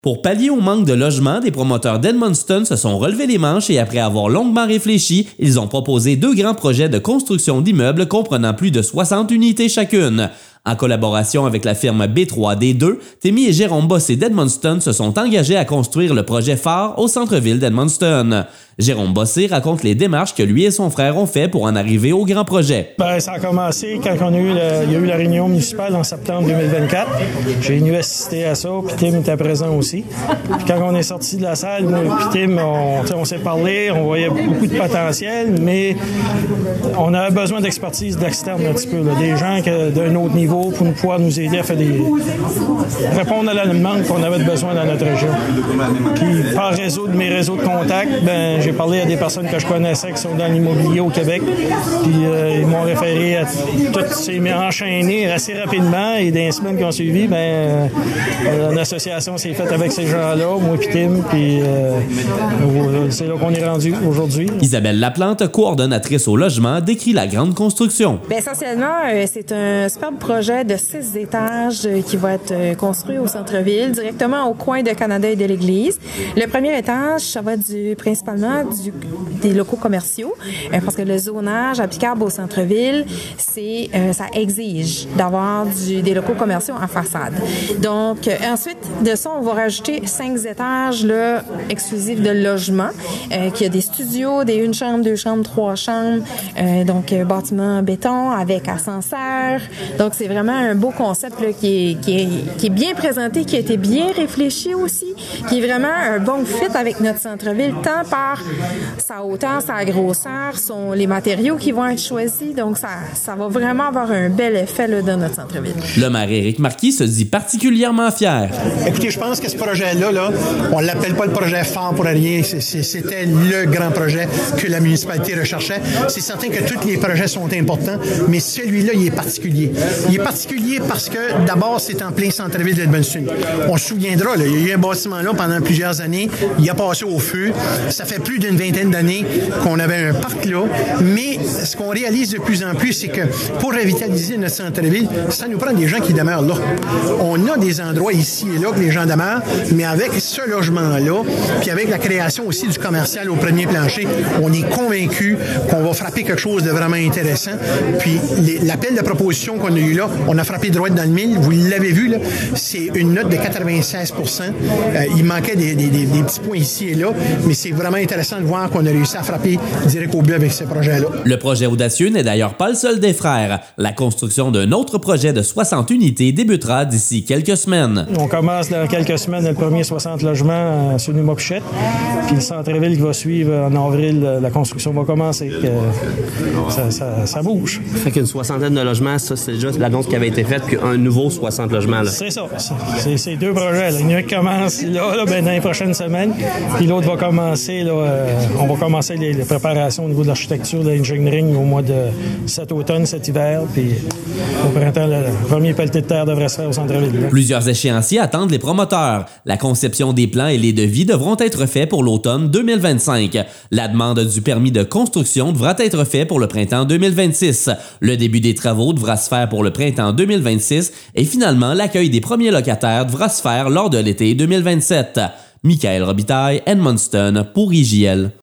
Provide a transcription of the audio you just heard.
Pour pallier au manque de logements, des promoteurs d'Edmundston se sont relevés les manches et après avoir longuement réfléchi, ils ont proposé 2 grands projets de construction d'immeubles comprenant plus de 60 unités chacune. En collaboration avec la firme B3D2, Témy et Jérôme Bossé d'Edmundston se sont engagés à construire le projet phare au centre-ville d'Edmundston. Jérôme Bossé raconte les démarches que lui et son frère ont fait pour en arriver au grand projet. Ça a commencé quand il y a eu la réunion municipale en septembre 2024. J'ai venu assister à ça, puis Tim était présent aussi. Puis quand on est sorti de la salle, moi et Tim, on s'est parlé, on voyait beaucoup de potentiel, mais on avait besoin d'expertise d'externe un petit peu, là, des gens d'un autre niveau pour pouvoir nous aider à faire répondre à la demande qu'on avait besoin dans notre région. Puis par mes réseaux de contacts, j'ai parlé à des personnes que je connaissais qui sont dans l'immobilier au Québec. Puis ils m'ont référé à tout. C'est enchaîné assez rapidement et dans les semaines qui ont suivi, une association s'est faite avec ces gens-là, moi et Tim, puis c'est là qu'on est rendu aujourd'hui. Isabelle Laplante, coordonnatrice au logement, décrit la grande construction. Essentiellement, c'est un superbe projet de 6 étages qui va être construit au centre-ville, directement au coin de Canada et de l'Église. Le premier étage, ça va principalement des locaux commerciaux, parce que le zonage applicable au centre-ville, ça exige d'avoir des locaux commerciaux en façade. Donc, ensuite de ça, on va rajouter 5 étages là, exclusifs de logement, qui a des studios, des 1 chambre, 2 chambres, 3 chambres, donc bâtiment en béton avec ascenseur. Donc, c'est vraiment un beau concept là, qui est bien présenté, qui a été bien réfléchi aussi, qui est vraiment un bon fit avec notre centre-ville, tant par sa hauteur, sa grosseur, les matériaux qui vont être choisis. Donc, ça va vraiment avoir un bel effet là, dans notre centre-ville. Le maire Éric Marquis se dit particulièrement fier. Écoutez, je pense que ce projet-là, on ne l'appelle pas le projet phare pour rien. C'était le grand projet que la municipalité recherchait. C'est certain que tous les projets sont importants, mais celui-là, il est particulier. Il est particulier parce que, d'abord, c'est en plein centre-ville d'Edmundston. On se souviendra, là, il y a eu un bâtiment là pendant plusieurs années. Il a passé au feu. Ça fait plus d'une vingtaine d'années qu'on avait un parc là. Mais ce qu'on réalise de plus en plus, c'est que pour revitaliser notre centre-ville, ça nous prend des gens qui demeurent là. On a des endroits ici et là que les gens demeurent, mais avec ce logement-là, puis avec la création aussi du commercial au premier plancher, on est convaincu qu'on va frapper quelque chose de vraiment intéressant. Puis l'appel de proposition qu'on a eu là, on a frappé droit dans le mille. Vous l'avez vu, là, c'est une note de 96 %. Il manquait des petits points ici et là, mais c'est vraiment intéressant de voir qu'on a réussi à frapper direct au but avec ce projet-là. Le projet audacieux n'est d'ailleurs pas le seul des frères. La construction d'un autre projet de 60 unités débutera d'ici quelques semaines. On commence dans quelques semaines le premier 60 logements sur Numa Pichette. Puis le centre-ville qui va suivre en avril, la construction va commencer. Ça bouge. Fait qu'une soixantaine de logements, ça c'est déjà l'annonce qui avait été faite, puis un nouveau 60 logements. Là. C'est ça. C'est 2 projets. Là. Il y en a un qui commence dans les prochaines semaines. Puis l'autre va commencer, on va commencer les préparations au niveau de l'architecture, de l'engineering au mois de cet automne, cet hiver. Puis au printemps, le premier pelleté de terre devrait se faire au centre-ville. Là. Plusieurs échéanciers attendent les promoteurs. La conception des plans et les devis devront être faits pour l'automne 2025. La demande du permis de construction devra être faite pour le printemps 2026. Le début des travaux devra se faire pour le printemps 2026 et finalement, l'accueil des premiers locataires devra se faire lors de l'été 2027. Michael Robitaille, Edmundston pour IJL.